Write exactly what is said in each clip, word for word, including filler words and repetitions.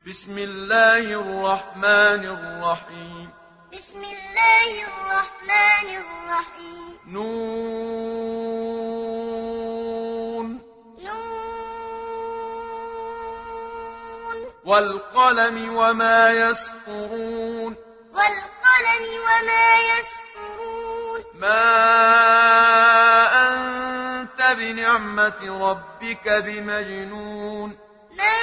بسم الله الرحمن الرحيم بسم الله الرحمن الرحيم نون نون والقلم وما يسطرون والقلم وما يسطرون ما أنت بنعمة ربك بمجنون ما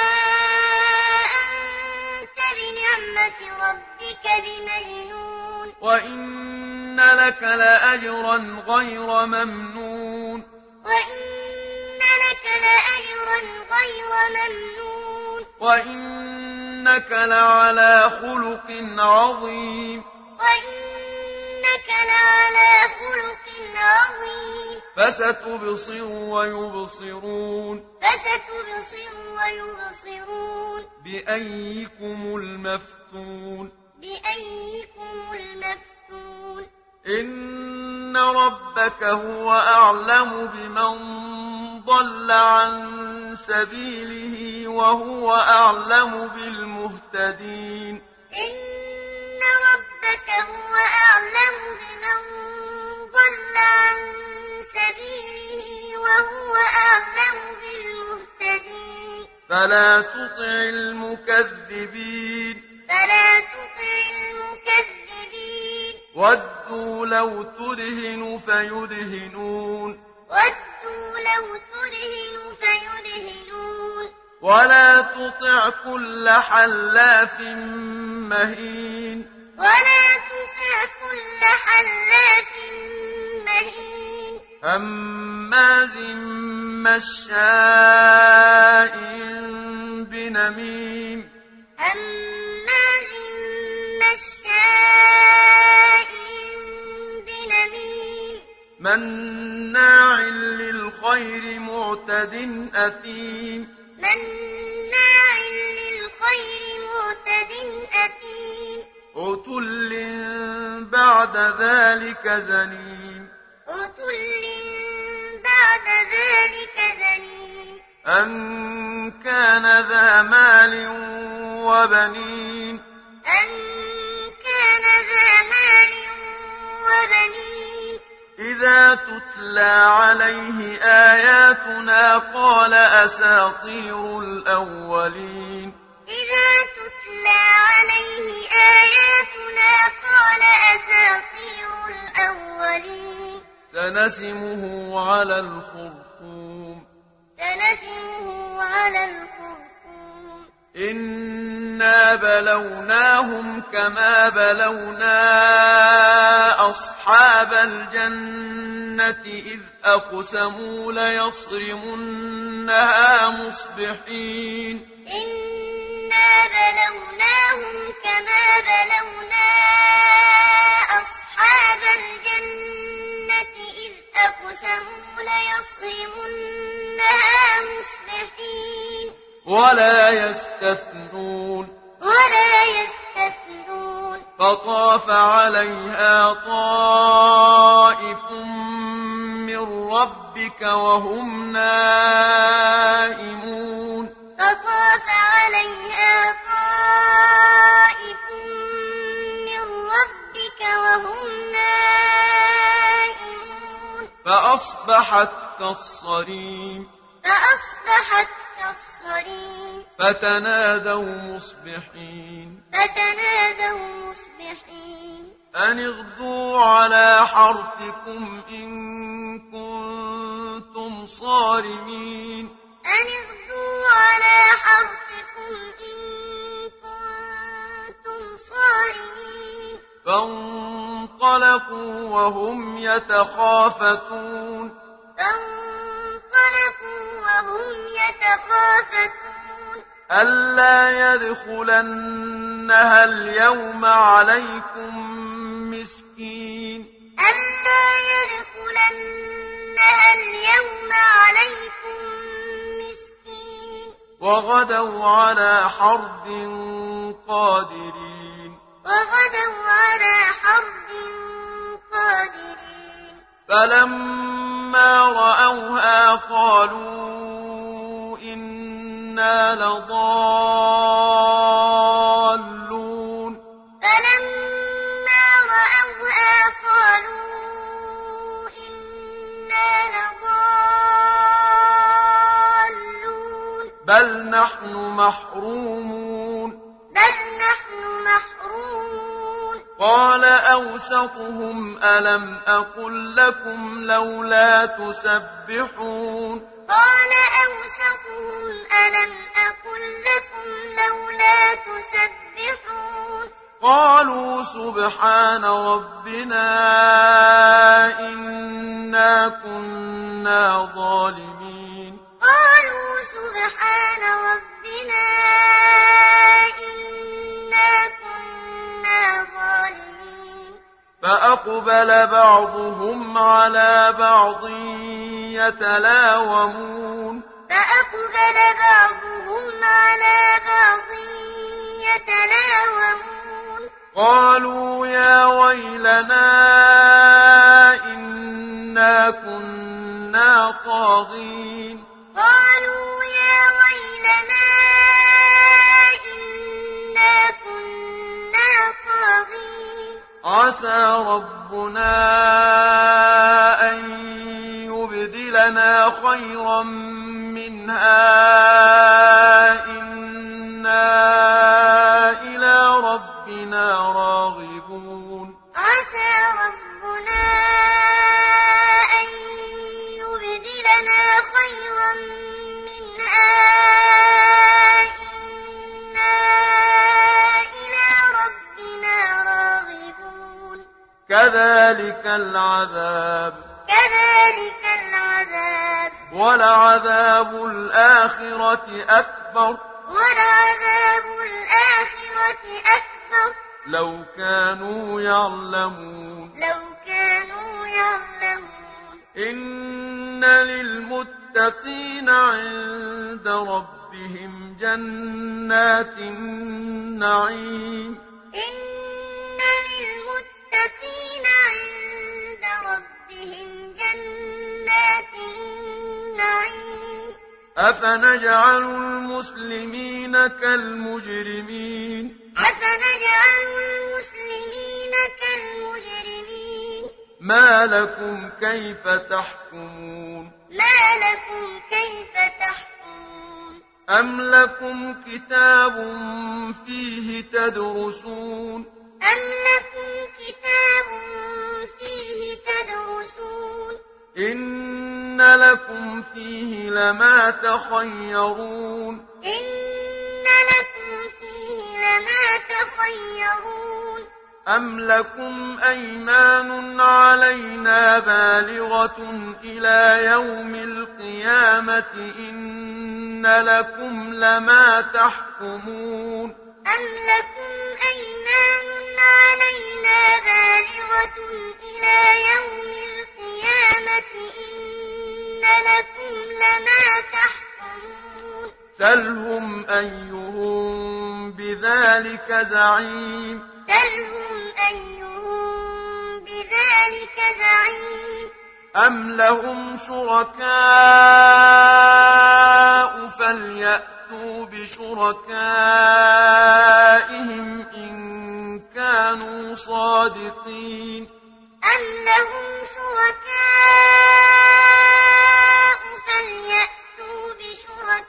أنت بنعمة ربك بمجنون وإن لك لأجرا غير ممنون وإن لك لأجرا غير ممنون وإنك لعلى خلق عظيم وإنك لعلى خلق عظيم فستبصر ويبصرون فستبصر ويبصرون بأيكم المفتون بأيكم المفتون إن ربك هو أعلم بمن ضل عن سبيله وهو أعلم بالمهتدين إن ربك هو أعلم بمن ضل عن سبيله وهو أعلم بالمهتدين فلا تطع المكذبين فلا تطع المكذبين ودوا لو تدهن فيدهنون ودوا لو تدهن فيدهنون ولا تطع كل حلاف مهين ولا تطع كل حلاف مهين هماز مشاء بنميم هماز مشاء بنميم مناع للخير معتد أثيم مناع للخير معتد أثيم عتل بعد ذلك زنيم عتل بعد ذلك زنيم أن كان ذا مال وبنين أن كان ذا مال وبنين إذا تتلى عليه آياتنا قال أساطير الأولين إذا تتلى عليه آياتنا قال أساطير الأولين سنسمه على الخرطوم سنسمه على الخرطوم إنا بلوناهم كما بلونا أصحاب الجنة إذ أقسموا ليصرمنها مصبحين إنا بلوناهم كما بلونا أصحاب الجنة إذ أقسموا ليصرمنها مصبحين ولا يستثنون ولا يستثنون فطاف عليها طائف من ربك وهم نائمون فطاف عليها طائف من ربك وهم نائمون فأصبحت كالصريم فأصبحت كالصريم فتنادوا مصبحين فتنادوا مصبحين أن اغدوا على حرثكم إن كنتم صارمين أن اغدوا على حرثكم إن كنتم صارمين فانطلقوا وهم يتخافتون فانطلقوا وهم يتخافتون ألا يدخلنها اليوم عليكم مسكين ألا يدخلنها اليوم عليكم مسكين وغدوا على حرد قادرين وغدوا على حرد قادرين فلما رأوها قالوا إنا لضالون محرومون بل نحن محرومون قال أوسطهم ألم أقل لكم لولا تسبحون قال أوسطهم ألم أقل لكم لولا تسبحون قالوا سبحان ربنا إنا كنا ظالمين قالوا سبحان ربنا إنا كنا ظالمين فأقبل بعضهم على بعض يتلاومون فأقبل بعضهم على بعض يتلاومون قالوا يا ويلنا إنا كنا طاغين قالوا يا ويلنا إنا كنا طاغين عسى ربنا أن يبدلنا خيرا منها إنا إلى ربنا راغبون عسى ربنا أن يبدلنا خيرا منها إنا إلى ربنا راغبون كذلك العذاب كذلك العذاب ولعذاب الآخرة أكبر ولعذاب الآخرة أكبر لو كانوا يعلمون لو كانوا يعلمون إن للمتقين عند ربهم جنات النعيم إن للمتقين عند ربهم جنات النعيم أفنجعل المسلمين كالمجرمين أفنجعل المسلمين كالمجرمين ما لكم كيف تحكمون ما لكم كيف تحكمون أم لكم كتاب فيه تدرسون أم لكم كتاب فيه تدرسون إن لكم فيه لما تخيرون إن لكم فيه لما تخيرون أم لكم أيمان علينا بالغة إلى يوم القيامة إن لكم لما تحكمون أم لكم أيمان علينا بالغة إلى يوم القيامة إن لكم لما تحكمون سلهم أيهم بذلك زعيم سلهم أيهم بذلك زعيم أم لهم شركاء فليأتوا بشركائهم إن كانوا صادقين أم لهم شركاء فليأتوا بشركائهم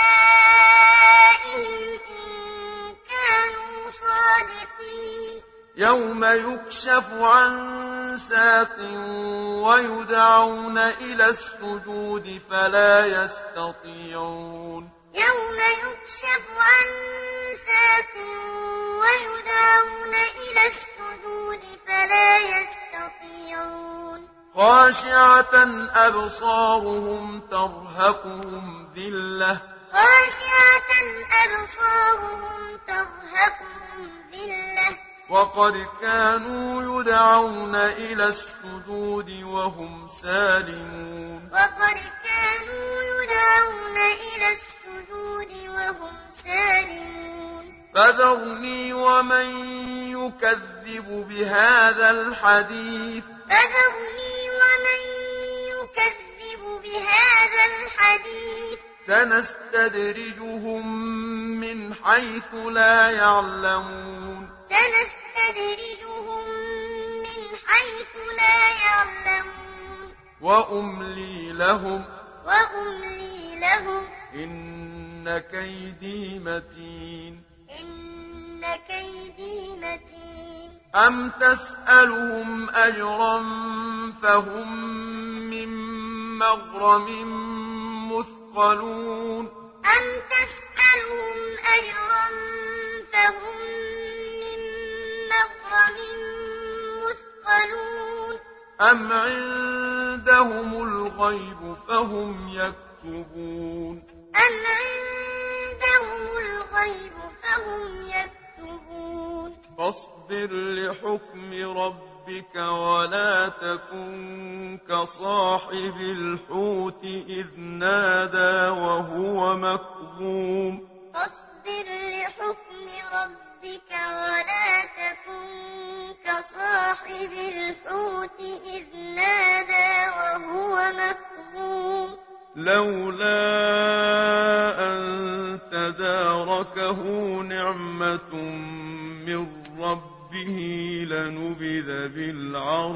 إن كانوا صادقين يوم يكشف عن ساق ويدعون إلى السجود فلا يستطيعون يوم يكشف عن ساق ويدعون إلى السجود فلا يستطيعون خاشعة أبصارهم ترهقهم ذلة خاشعة أبصارهم ترهقهم ذلة وقد كانوا يدعون إلى السجود وهم سالمون وقد كانوا يدعون إلى السجود وهم سالمون فذرني ومن يكذب بهذا الحديث فذرني ومن يكذب بهذا الحديث سنستدرجهم من حيث لا يعلمون سنستدرجهم من حيث لا يعلمون وأملي لهم وأملي لهم إن إن كيدي متين إن كيدي متين أم تسألهم أجرا فهم من مغرم مثقلون أم تسألهم أجرا فهم من مغرم مثقلون أم عندهم الغيب فهم يكتبون أم عندهم الغيب فهم يكتبون فاصبر لحكم ربك ولا تكن كصاحب الحوت إذ نادى وهو مكظوم فاصبر لحكم ربك ولا تكن كصاحب الحوت إذ نادى وهو مكظوم لولا أن تداركه نعمة من ربه لنبذ بالعراء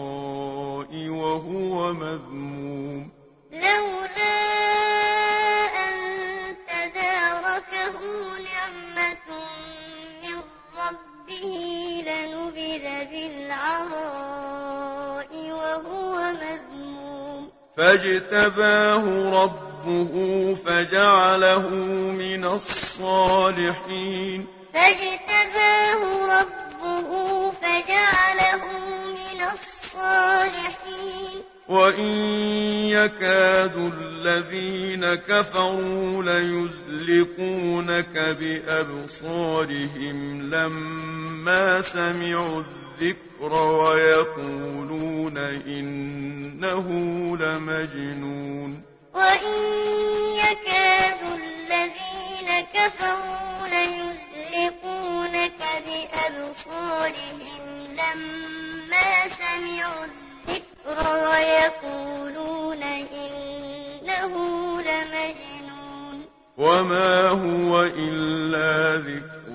وهو مذموم لولا أن تداركه نعمة من ربه لنبذ بالعراء وهو مذموم فاجتباه ربه فجعله من الصالحين فاجتباه ربه فجعله من الصالحين وإن يكاد الذين كفروا ليزلقونك بأبصارهم لما سمعوا الذكر ويقولون إنه لمجنون وإن يكاد الذين كفروا ليزلقونك بأبصارهم لما سمعوا الذكر ويقولون إنه لمجنون وما هو إلا ذكر